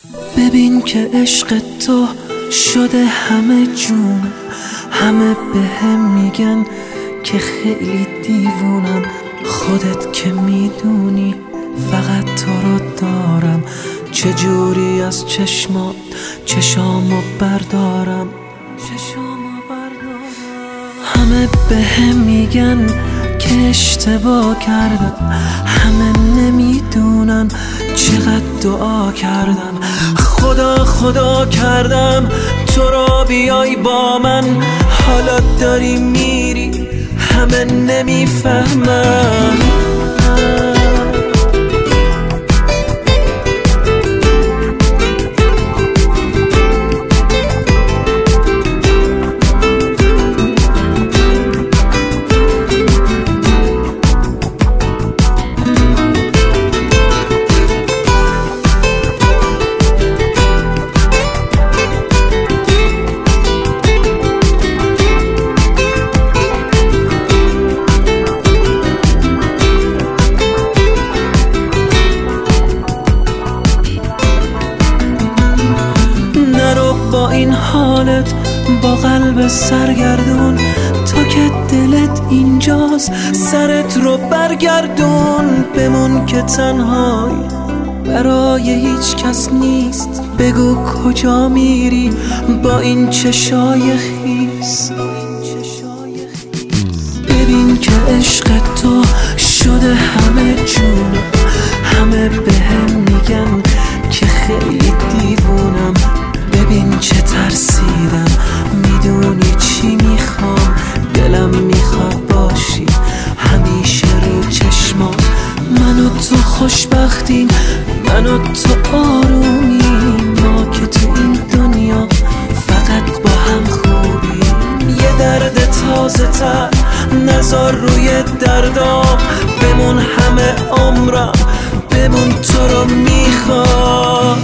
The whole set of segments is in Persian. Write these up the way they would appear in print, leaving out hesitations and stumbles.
ببین که عشق تو شده همه جونم، همه بهم میگن که خیلی دیوونم. خودت که میدونی فقط تو رو دارم، چجوری از چشامو بردارم. همه بهم میگن که اشتباه کردم، همه نمیدونن چقدر دعا کردم. خدا کردم تو را بیای با من، حالا داری میری همه نمیفهمن. با این حالت با قلب سرگردون، تا که دلت اینجاست سرت رو برگردون. بمون که تنهایی برای هیچ کس نیست، بگو کجا میری با این چشای خیس. ببین که عشق تو شده همه جونم، همه بهم میگن که خیلی دیوونم. ببین چه ترسیدم، میدونی چی میخوام، دلم میخواد باشی همیشه رو چشمام. من و تو خوشبختیم، من و تو آرومیم، ما که تو این دنیا فقط با هم خوبیم. یه درد تازه تر نذار روی دردام، بمون همه عمرم، بمون تو رو میخوام.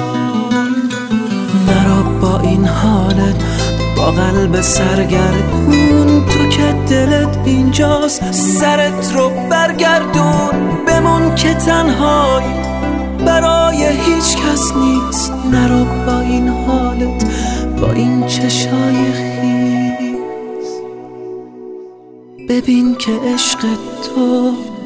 با این حالت با قلب سرگردون، تو که دلت اینجاست سرت رو برگردون. بمون که تنهایی برای هیچ کس نیست، نرو با این حالت با این چشای خیس. ببین که عشق تو